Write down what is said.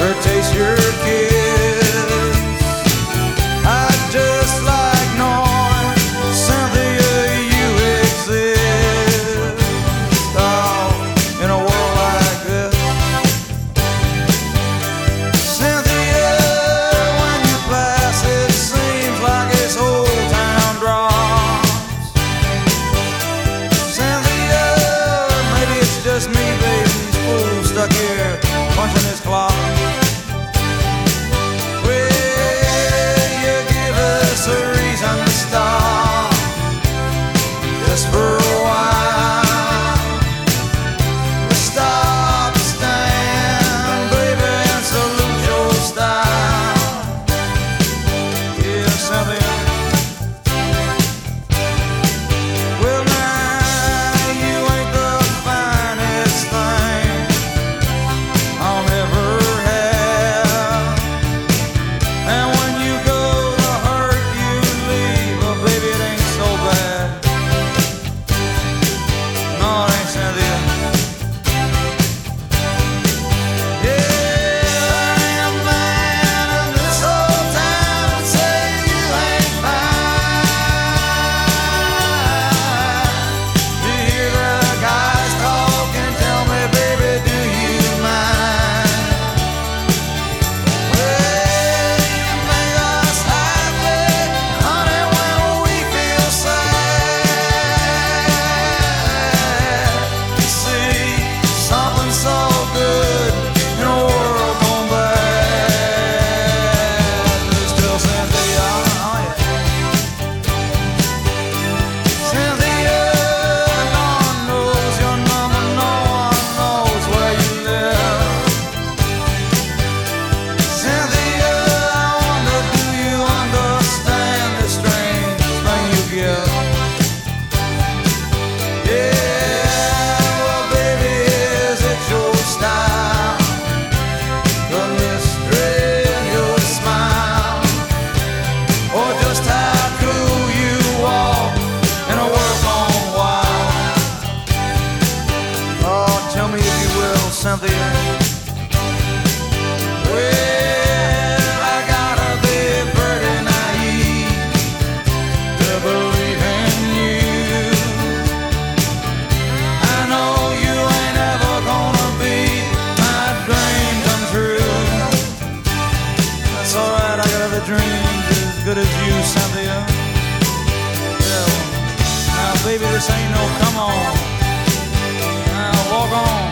or taste your kiss. I'd just like knowing, Cynthia, you exist. Oh, in a world like this, Cynthia, when you pass, it seems like it's Old Town drops. Cynthia, maybe it's just me, baby, these fools stuck here punching this clock. Well, you give us a reason to stop, just for a while. Stop, stand, baby, and salute your style. Yeah, Cynthia. Well, now you ain't the finest thing I'll ever have, and when you go, the hurt you leave, but baby, it ain't so bad. No, it ain't, Cynthia. Yeah, I am man in this old town and say you ain't fine. You hear the guys talk and tell me, baby, do you mind? Well, you make us happy, honey, when we feel sad. You see, something so good in a world gone bad. There's still Cynthia, oh yeah. Cynthia, no one knows your number, no one knows where you live. Cynthia, I wonder, do you understand the strange thing you give? Yeah, well, baby, is it your style? The mystery in your smile, or just how cool you walk in a world gone wild? Oh, tell me if you will, Cynthia. Well, I gotta be pretty naive to believe in you. I know you ain't ever gonna be my dream come true. That's alright, I got other dreams as good as you, Cynthia. Yeah, now baby, this ain't no come on. Now walk on.